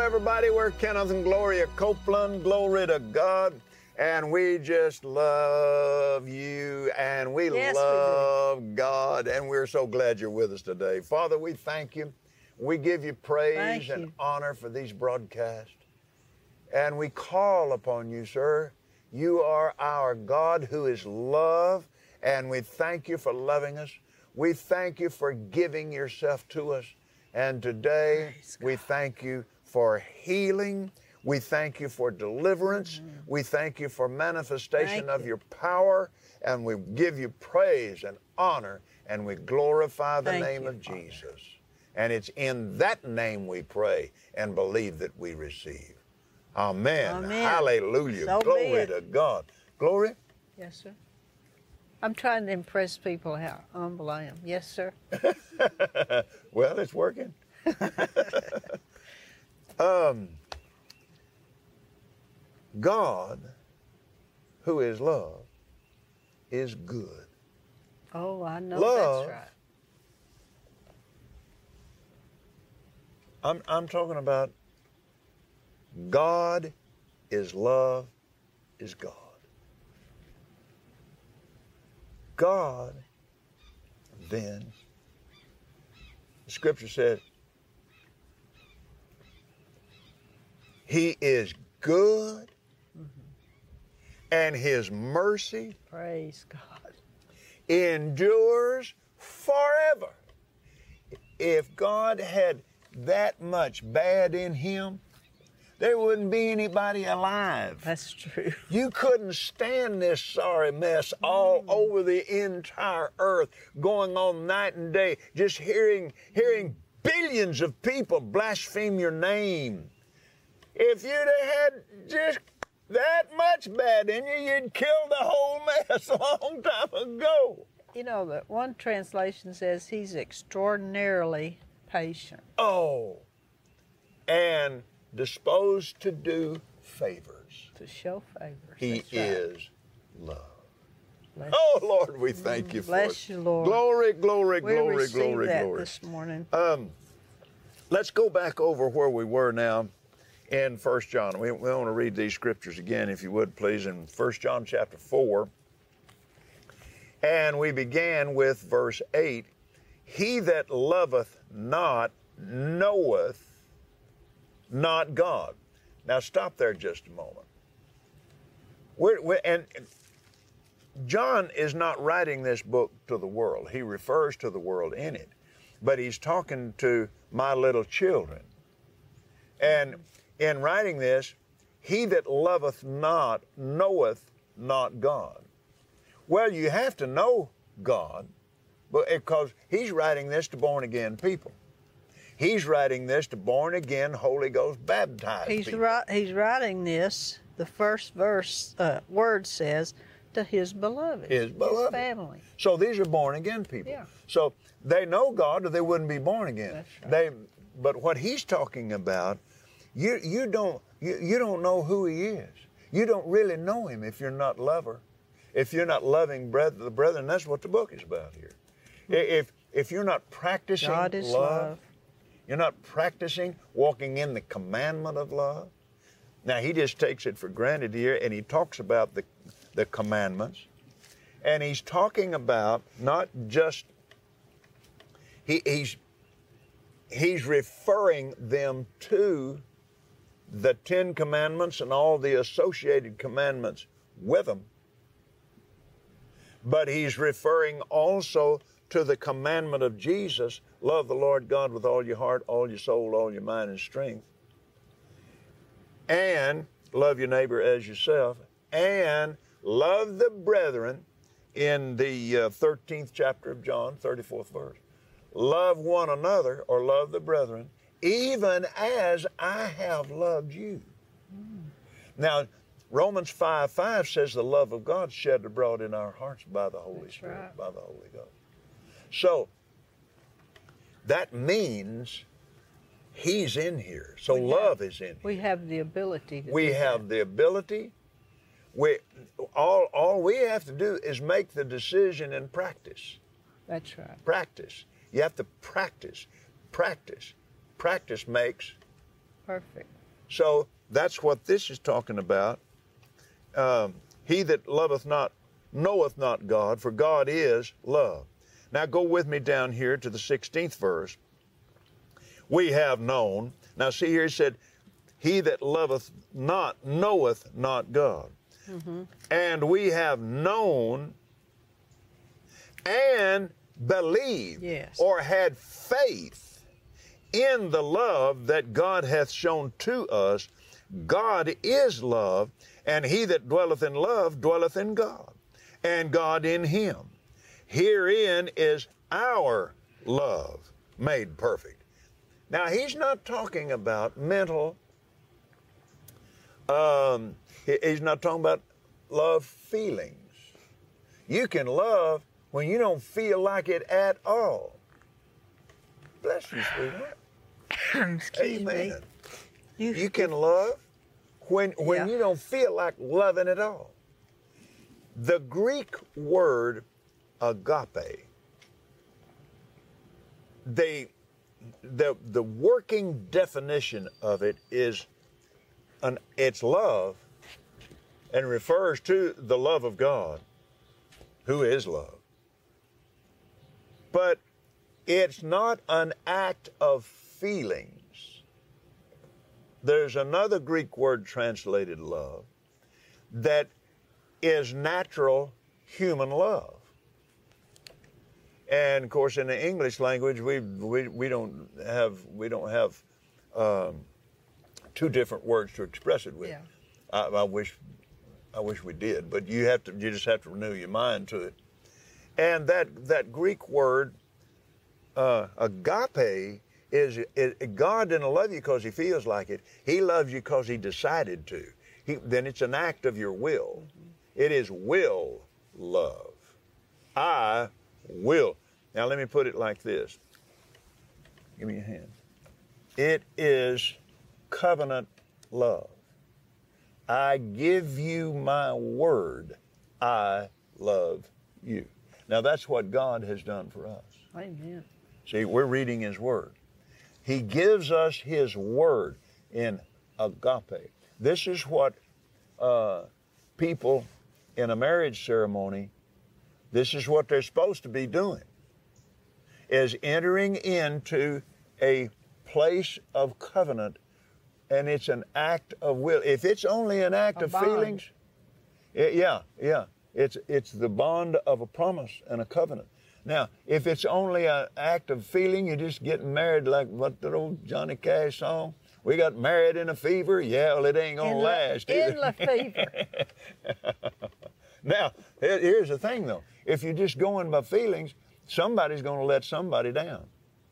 everybody. We're Kenneth and Gloria Copeland. Glory to God. And we just love you, and we love God, and we're so glad you're with us today. Father, we thank you. We give you praise and honor for these broadcasts. And we call upon you, sir. You are our God who is love, and we thank you for loving us. We thank you for giving yourself to us. And today, we thank you for healing. We thank you for deliverance. We thank you for manifestation of your power. And we give you praise and honor, and we glorify the name of Jesus. And it's in that name we pray and believe that we receive. Amen. Hallelujah. So Glory to God. Glory? Yes, sir. I'm trying to impress people how humble I am. Yes, sir. Well, it's working. God, who is love, is good. Oh, I know love, that's right. I'm talking about God is love, is God. God, then, the scripture said, He is good, and His mercy, praise God, endures forever. If God had that much bad in Him, there wouldn't be anybody alive. That's true. You couldn't stand this sorry mess all over the entire earth, going on night and day, just hearing billions of people blaspheme your name. If you'd have had just that much bad in you, you'd kill the whole mess a long time ago. You know, that one translation says He's extraordinarily patient. Oh, and disposed to do favors. To show favors. He is love. Bless oh, Lord, we thank you for it. Bless you, Lord. Glory, glory, we glory, receive glory, that glory. this morning. Let's go back over where we were now in 1 John. We want to read these scriptures again, if you would, please, in 1 John chapter 4. And we began with verse 8. He that loveth not knoweth not God. Now stop there just a moment. And John is not writing this book to the world. He refers to the world in it. But he's talking to my little children. And in writing this, he that loveth not knoweth not God. Well, you have to know God, because he's writing this to born-again people. He's writing this to born-again, Holy Ghost baptized people. He's writing this, the first word says, to His beloved. His beloved. His family. So these are born-again people. Yeah. So they know God or they wouldn't be born again. That's right. But what he's talking about, you don't know who He is. You don't really know Him if you're not lover. If you're not loving the brethren, that's what the book is about here. If you're not practicing God is love. You're not practicing walking in the commandment of love. Now, he just takes it for granted here, and he talks about the commandments. And he's talking about not just, he's referring them to the 10 commandments and all the associated commandments with them. But he's referring also to the commandment of Jesus, love the Lord God with all your heart, all your soul, all your mind and strength. And love your neighbor as yourself. And love the brethren in the 13th chapter of John, 34th verse. Love one another, or love the brethren, even as I have loved you. Now, Romans 5:5 says the love of God shed abroad in our hearts by the Holy Spirit, right. by the Holy Ghost. So, that means He's in here. So love is in here. We have the ability to We have the ability. All we have to do is make the decision and practice. That's right. Practice. You have to practice. Practice. Practice makes Perfect. So that's what this is talking about. He that loveth not knoweth not God, for God is love. Now go with me down here to the 16th verse. We have known. Now see here, he said, he that loveth not knoweth not God. Mm-hmm. And we have known and believed, yes, or had faith in the love that God hath shown to us. God is love, and he that dwelleth in love dwelleth in God, and God in him. Herein is our love made perfect. Now, he's not talking about mental, he's not talking about love feelings. You can love when you don't feel like it at all. Bless you, sweetheart. Excuse me. You can love when you don't feel like loving at all. The Greek word agape, the working definition of it is it's love, and refers to the love of God, who is love. But it's not an act of feelings. There's another Greek word translated love that is natural human love. And of course, in the English language, we don't have two different words to express it with. Yeah. I wish we did, but you just have to renew your mind to it. And that Greek word agape is God didn't love you because he feels like it. He loves you because he decided to. Then it's an act of your will. Mm-hmm. It is will love. I will. Now let me put it like this. Give me a hand. It is covenant love. I give you my word. I love you. Now that's what God has done for us. Amen. See, we're reading his word. He gives us his word in agape. This is what people in a marriage ceremony, this is what they're supposed to be doing, is entering into a place of covenant, and it's an act of will. If it's only an act of feelings, it's the bond of a promise and a covenant. Now, if it's only an act of feeling, you're just getting married like what that old Johnny Cash song, we got married in a fever. Yeah, well, it ain't gonna last either. In the fever. Now, here's the thing though. If you're just going by feelings, somebody's gonna let somebody down.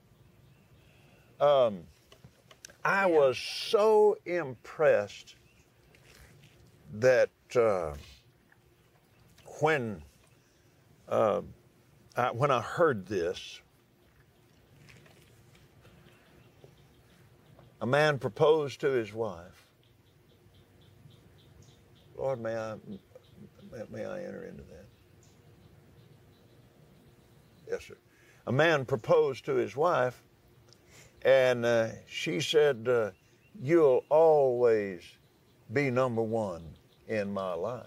I was so impressed that when I heard this, a man proposed to his wife. Lord, may I enter into that? Yes, sir. A man proposed to his wife, and she said, you'll always be number one in my life.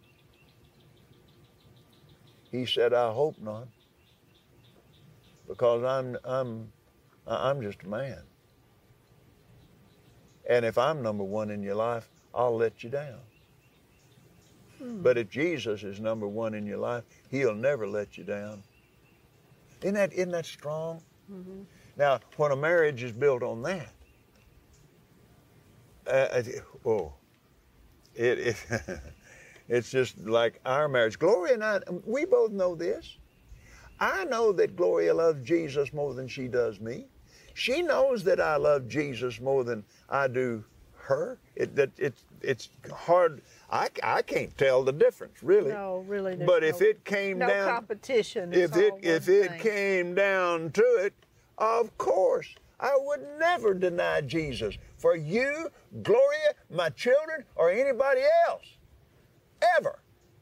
He said, I hope not, because I'm just a man. And if I'm number one in your life, I'll let you down. But if Jesus is number one in your life, he'll never let you down. Isn't that strong? Mm-hmm. Now, when a marriage is built on that, it's just like our marriage. Gloria and I, we both know this. I know that Gloria loves Jesus more than she does me. She knows that I love Jesus more than I do her. It's hard. I can't tell the difference, really. No, really. But if it came down, no competition. If it came down to it, of course, I would never deny Jesus for you, Gloria, my children, or anybody else, ever.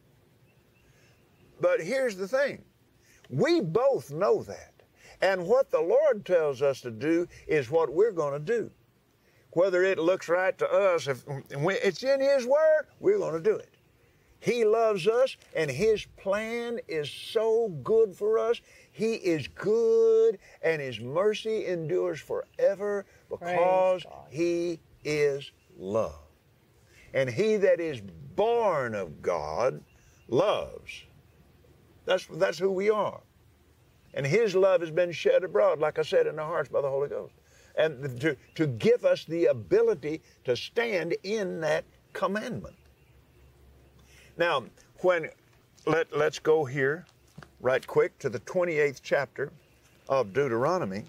But here's the thing. We both know that. And what the Lord tells us to do is what we're going to do. whether it looks right to us. If it's in His Word, we're going to do it. He loves us, and His plan is so good for us. He is good, and His mercy endures forever because He is love. And he that is born of God loves. That's who we are. And His love has been shed abroad, like I said, in our hearts by the Holy Ghost. And to give us the ability to stand in that commandment. Now, let's go here right quick to the 28th chapter of Deuteronomy.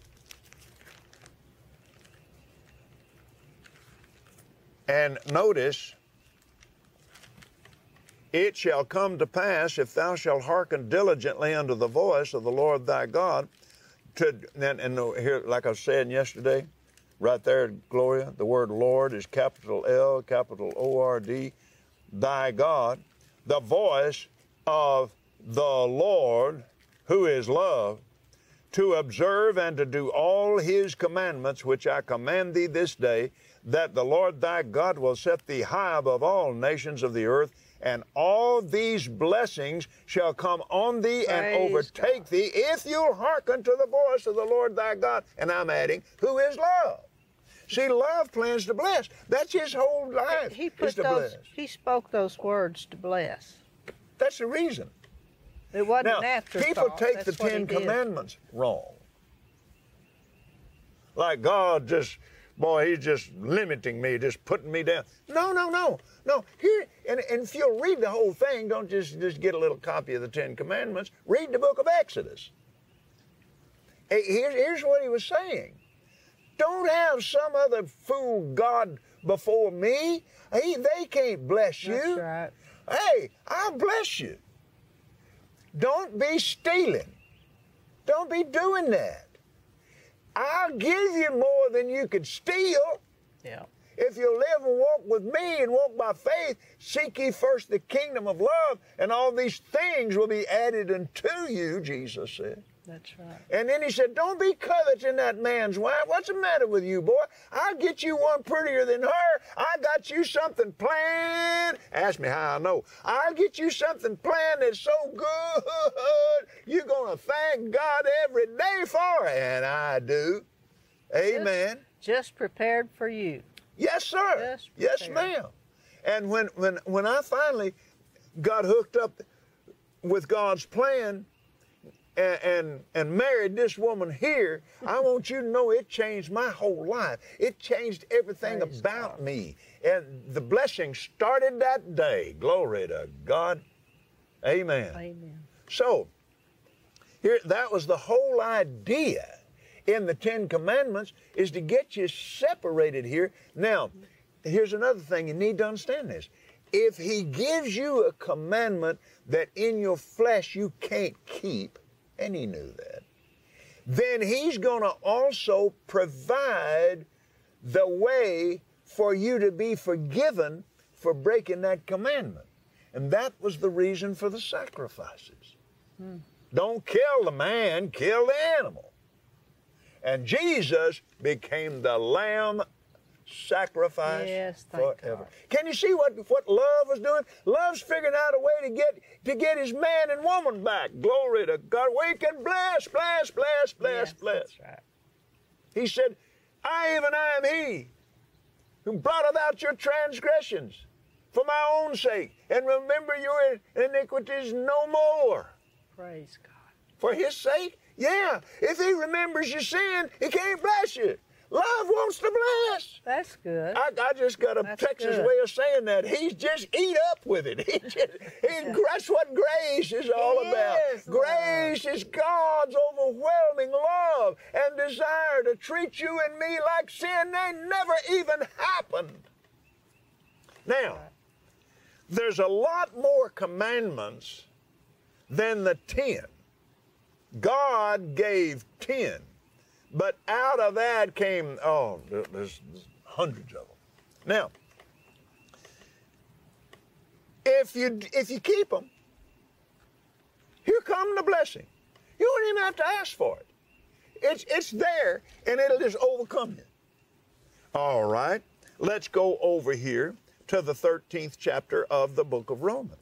And notice, it shall come to pass, if thou shalt hearken diligently unto the voice of the Lord thy God, and here, like I was saying yesterday, right there, Gloria, the word Lord is capital L, capital O-R-D, thy God, the voice of the Lord, who is love, to observe and to do all His commandments, which I command thee this day, that the Lord thy God will set thee high above all nations of the earth, and all these blessings shall come on thee and overtake thee, if you'll hearken to the voice of the Lord thy God. And I'm adding, who is love. See, love plans to bless. That's His whole life. He spoke those words to bless. That's the reason. It wasn't now, an afterthought. People take the Ten Commandments wrong. Like God just, boy, He's just limiting me, just putting me down. No. Here, and if you'll read the whole thing, don't just get a little copy of the Ten Commandments. Read the book of Exodus. Here's what He was saying. Don't have some other fool God before me. They can't bless you. That's right. Hey, I'll bless you. Don't be stealing. Don't be doing that. I'll give you more than you could steal. Yeah. If you live and walk with me and walk by faith, seek ye first the kingdom of love, and all these things will be added unto you, Jesus said. That's right. And then He said, don't be coveting that man's wife. What's the matter with you, boy? I'll get you one prettier than her. I got you something planned. Ask me how I know. I'll get you something planned that's so good, you're going to thank God every day for it. And I do. Amen. Just prepared for you. Yes, sir. Yes, ma'am. And when I finally got hooked up with God's plan, and married this woman here, I want you to know it changed my whole life. It changed everything about me. And the blessing started that day. Glory to God. Amen. Amen. So, here, that was the whole idea in the Ten Commandments, is to get you separated here. Now, here's another thing. You need to understand this. If He gives you a commandment that in your flesh you can't keep, and He knew that, then He's going to also provide the way for you to be forgiven for breaking that commandment. And that was the reason for the sacrifices. Don't kill the man, kill the animal. And Jesus became the lamb sacrifice forever. God. Can you see what love was doing? Love's figuring out a way to get his man and woman back. Glory to God. We can bless. That's right. He said, I am He who brought about your transgressions for my own sake, and remember your iniquities no more. Praise God. For His sake? Yeah. If He remembers your sin, He can't bless you. Love wants to bless. That's good. I just got a Texas way of saying that. He's just eat up with it. That's what grace is all about. Grace is God's overwhelming love and desire to treat you and me like sin ain't never even happened. Now, there's a lot more commandments than the 10. God gave 10. But out of that came, there's hundreds of them. Now, if you keep them, here come the blessing. You don't even have to ask for it. It's there, and it'll just overcome you. All right. Let's go over here to the 13th chapter of the book of Romans.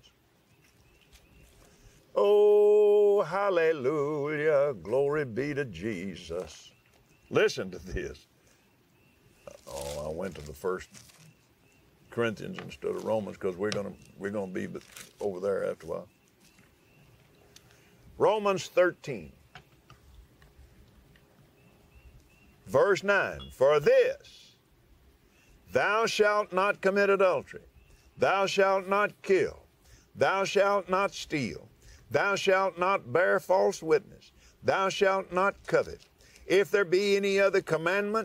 Oh, hallelujah. Glory be to Jesus. Listen to this. Oh, I went to the 1 Corinthians instead of Romans because we're gonna be over there after a while. Romans 13, verse 9. For this, thou shalt not commit adultery, thou shalt not kill, thou shalt not steal, thou shalt not bear false witness, thou shalt not covet. If there be any other commandment,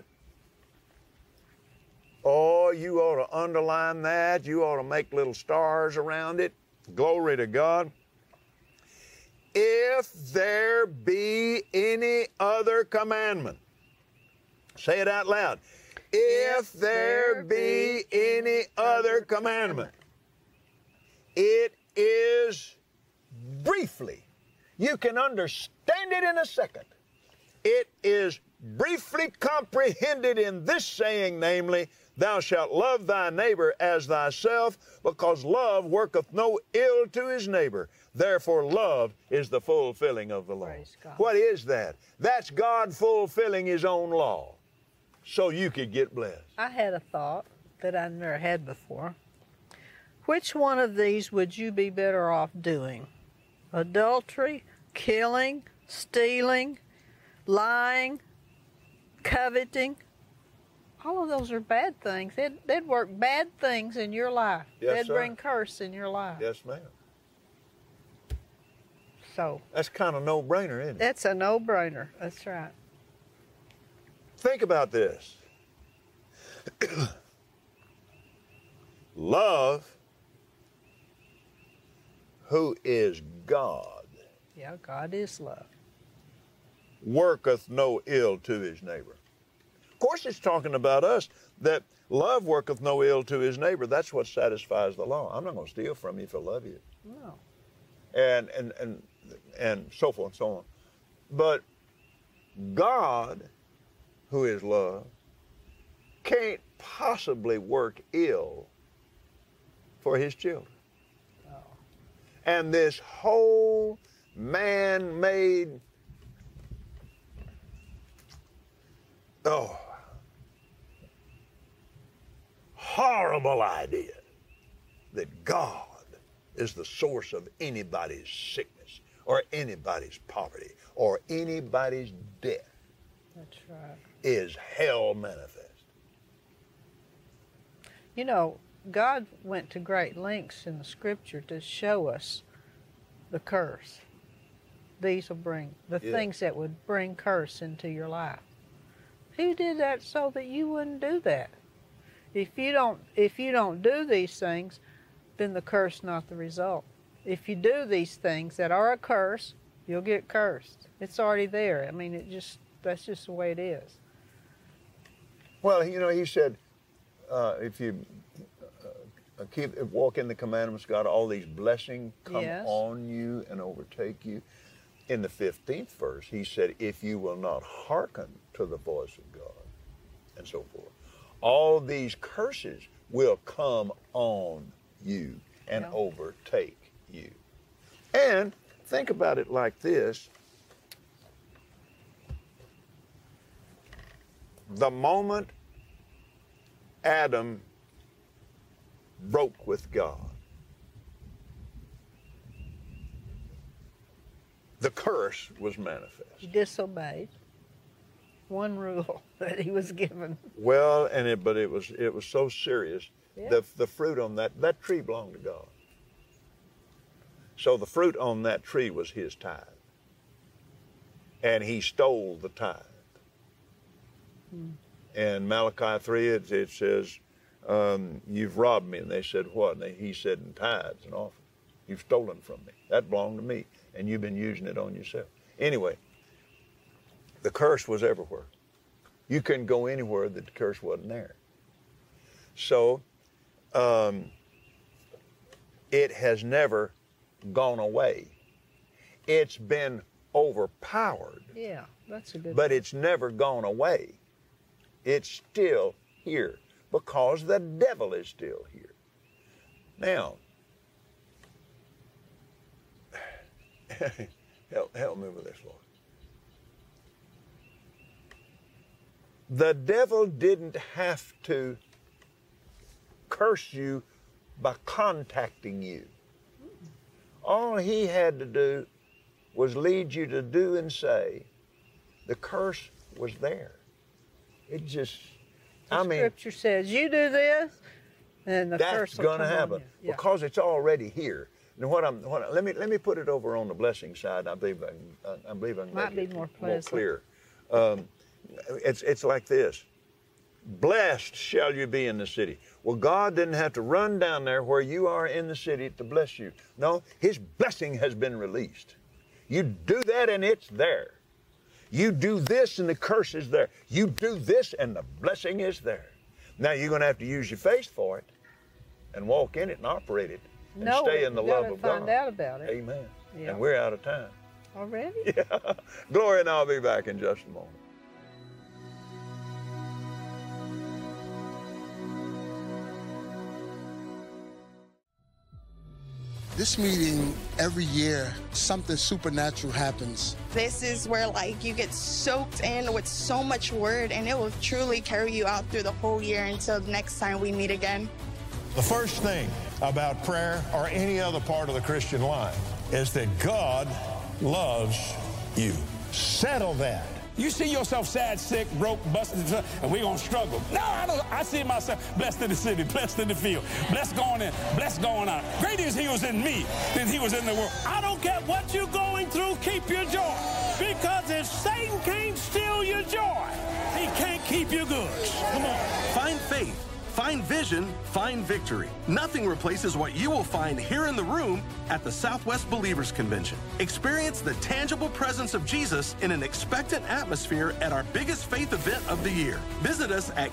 oh, you ought to underline that. You ought to make little stars around it. Glory to God. If there be any other commandment, say it out loud. If there be any other commandment, it is briefly, you can understand it in a second. It is briefly comprehended in this saying, namely, thou shalt love thy neighbor as thyself, because love worketh no ill to his neighbor. Therefore, love is the fulfilling of the law. What is that? That's God fulfilling his own law so you could get blessed. I had a thought that I never had before. Which one of these would you be better off doing? Adultery, killing, stealing, lying, coveting? All of those are bad things. They'd work bad things in your life. Yes, They'd bring curse in your life. Yes, ma'am. So that's kind of no-brainer, isn't it? That's a no-brainer. That's right. Think about this. Love, who is God. Yeah, God is love. Worketh no ill to his neighbor. Of course, it's talking about us, that love worketh no ill to his neighbor. That's what satisfies the law. I'm not going to steal from you if I love you. No. And so forth and so on. But God, who is love, can't possibly work ill for his children. Oh. And this whole man-made, horrible idea that God is the source of anybody's sickness or anybody's poverty or anybody's death. That's right. Is hell manifest. You know, God went to great lengths in the scripture to show us the curse. These will bring the things that would bring curse into your life. He did that so that you wouldn't do that. If you don't do these things, then the curse not the result. If you do these things that are a curse, you'll get cursed. It's already there. I mean, that's just the way it is. Well, you know, he said, if you walk in the commandments of God, all these blessings come on you and overtake you. In the 15th verse, he said, if you will not hearken to the voice of God, and so forth, all these curses will come on you and overtake you. And think about it like this. The moment Adam broke with God, the curse was manifest. He disobeyed one rule that he was given. Well, but it was so serious. Yeah. The fruit on that tree belonged to God. So the fruit on that tree was his tithe. And he stole the tithe. And Malachi 3, it says, you've robbed me. And they said, what? And he said, in tithes and offerings. You've stolen from me. That belonged to me. And you've been using it on yourself. Anyway, the curse was everywhere. You couldn't go anywhere that the curse wasn't there. So, it has never gone away. It's been overpowered. Yeah, that's a good But it's never gone away. It's still here because the devil is still here. Now, help me with this, Lord. The devil didn't have to curse you by contacting you. All he had to do was lead you to do and say. The curse was there. It just, the Scripture says, you do this, and the curse will come on you. That's going to happen because it's already here. And let me put it over on the blessing side. I believe I can might make be more clear. It's like this. Blessed shall you be in the city. Well, God didn't have to run down there where you are in the city to bless you. No, His blessing has been released. You do that and it's there. You do this and the curse is there. You do this and the blessing is there. Now you're going to have to use your faith for it and walk in it and operate it and stay in the love of God. Find out about it. Amen. Yeah. And we're out of time. Already? Yeah. Gloria and I'll be back in just a moment. This meeting, every year, something supernatural happens. This is where, you get soaked in with so much word, and it will truly carry you out through the whole year until next time we meet again. The first thing about prayer or any other part of the Christian life is that God loves you. Settle that. You see yourself sad, sick, broke, busted, and we're going to struggle. No, I don't. I see myself blessed in the city, blessed in the field, blessed going in, blessed going out. Greater is He was in me than He was in the world. I don't care what you're going through, keep your joy. Because if Satan can't steal your joy, he can't keep your goods. Come on. Find faith. Find vision, find victory. Nothing replaces what you will find here in the room at the Southwest Believers Convention. Experience the tangible presence of Jesus in an expectant atmosphere at our biggest faith event of the year. Visit us at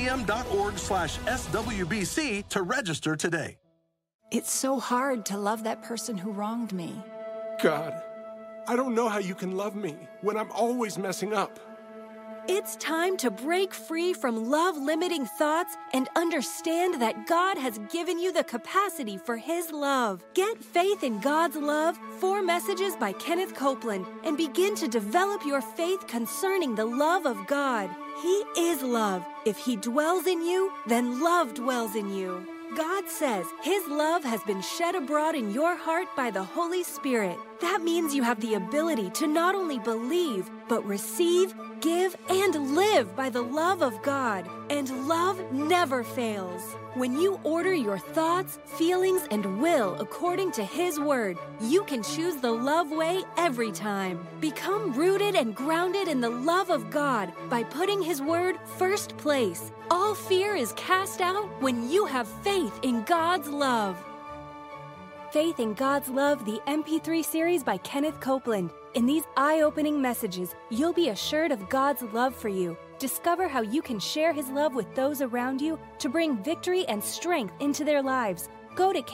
kcm.org/SWBC to register today. It's so hard to love that person who wronged me. God, I don't know how you can love me when I'm always messing up. It's time to break free from love-limiting thoughts and understand that God has given you the capacity for His love. Get faith in God's love, 4 messages by Kenneth Copeland, and begin to develop your faith concerning the love of God. He is love. If He dwells in you, then love dwells in you. God says His love has been shed abroad in your heart by the Holy Spirit. That means you have the ability to not only believe, but receive, give, and live by the love of God. And love never fails. When you order your thoughts, feelings, and will according to His Word, you can choose the love way every time. Become rooted and grounded in the love of God by putting His Word first place. All fear is cast out when you have faith in God's love. Faith in God's Love, the MP3 series by Kenneth Copeland. In these eye-opening messages, you'll be assured of God's love for you. Discover how you can share His love with those around you to bring victory and strength into their lives. Go to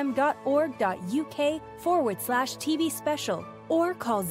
kcm.org.uk/TV special or call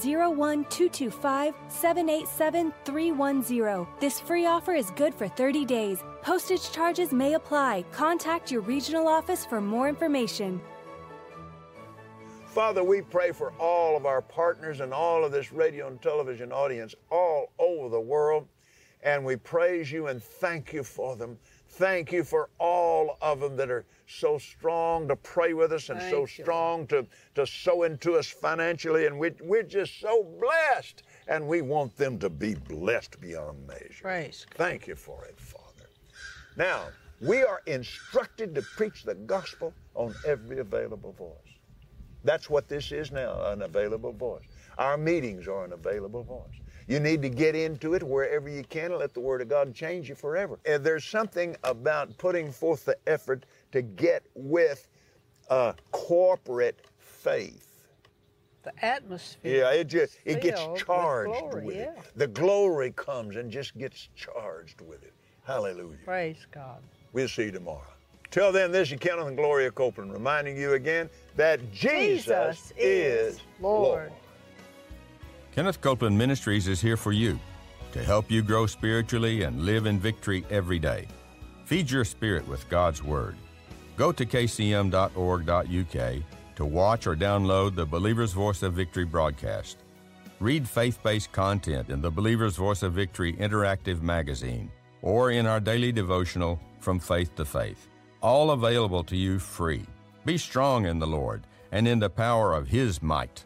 01-225-787-310. This free offer is good for 30 days. Postage charges may apply. Contact your regional office for more information. Father, we pray for all of our partners and all of this radio and television audience all over the world, and we praise You and thank You for them. Thank You for all of them that are so strong to pray with us and so strong to sow into us financially, and we're just so blessed, and we want them to be blessed beyond measure. Praise God. Thank You for it, Father. Now, we are instructed to preach the gospel on every available voice. That's what this is now, an available voice. Our meetings are an available voice. You need to get into it wherever you can and let the Word of God change you forever. And there's something about putting forth the effort to get with corporate faith. The atmosphere. Yeah, it gets charged glory, with it. The glory comes and just gets charged with it. Hallelujah. Praise God. We'll see you tomorrow. Till then, this is Kenneth and Gloria Copeland reminding you again that Jesus is Lord. Kenneth Copeland Ministries is here for you to help you grow spiritually and live in victory every day. Feed your spirit with God's Word. Go to kcm.org.uk to watch or download the Believer's Voice of Victory broadcast. Read faith-based content in the Believer's Voice of Victory interactive magazine or in our daily devotional, From Faith to Faith. All available to you free. Be strong in the Lord and in the power of His might.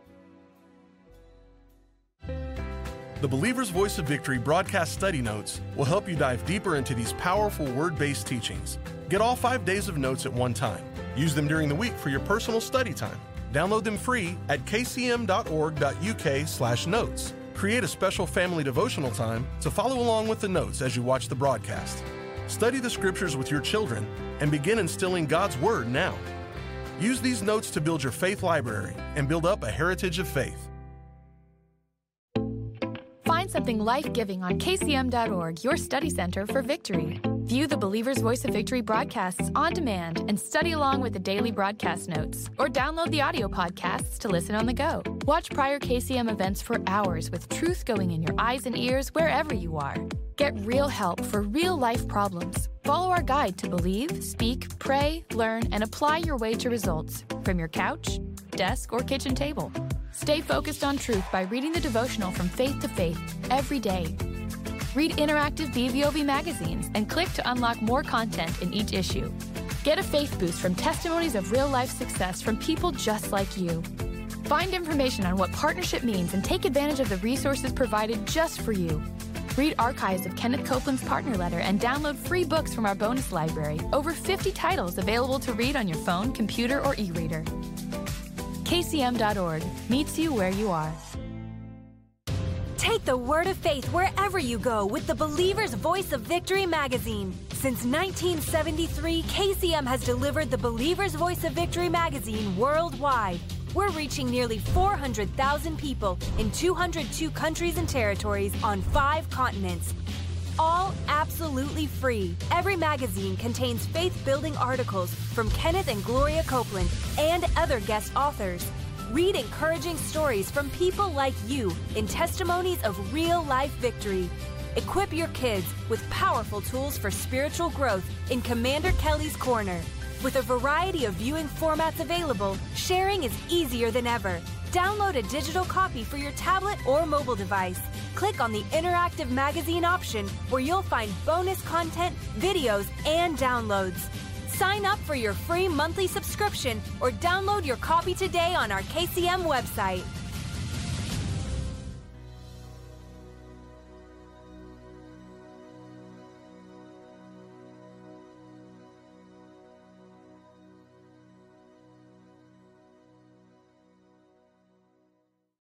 The Believer's Voice of Victory broadcast study notes will help you dive deeper into these powerful word-based teachings. Get all 5 days of notes at one time. Use them during the week for your personal study time. Download them free at kcm.org.uk/notes. Create a special family devotional time to follow along with the notes as you watch the broadcast. Study the scriptures with your children and begin instilling God's Word now. Use these notes to build your faith library and build up a heritage of faith. Find something life-giving on kcm.org, your study center for victory. View the Believer's Voice of Victory broadcasts on demand and study along with the daily broadcast notes, or download the audio podcasts to listen on the go. Watch prior KCM events for hours with truth going in your eyes and ears wherever you are. Get real help for real-life problems. Follow our guide to believe, speak, pray, learn, and apply your way to results from your couch, desk, or kitchen table. Stay focused on truth by reading the devotional From Faith to Faith every day. Read interactive BVOV magazines and click to unlock more content in each issue. Get a faith boost from testimonies of real-life success from people just like you. Find information on what partnership means and take advantage of the resources provided just for you. Read archives of Kenneth Copeland's partner letter and download free books from our bonus library. Over 50 titles available to read on your phone, computer, or e-reader. KCM.org meets you where you are. Take the word of faith wherever you go with the Believer's Voice of Victory magazine. Since 1973, KCM has delivered the Believer's Voice of Victory magazine worldwide. We're reaching nearly 400,000 people in 202 countries and territories on 5 continents. All absolutely free. Every magazine contains faith-building articles from Kenneth and Gloria Copeland and other guest authors. Read encouraging stories from people like you in testimonies of real-life victory. Equip your kids with powerful tools for spiritual growth in Commander Kelly's Corner. With a variety of viewing formats available, sharing is easier than ever. Download a digital copy for your tablet or mobile device. Click on the interactive magazine option where you'll find bonus content, videos, and downloads. Sign up for your free monthly subscription or download your copy today on our KCM website.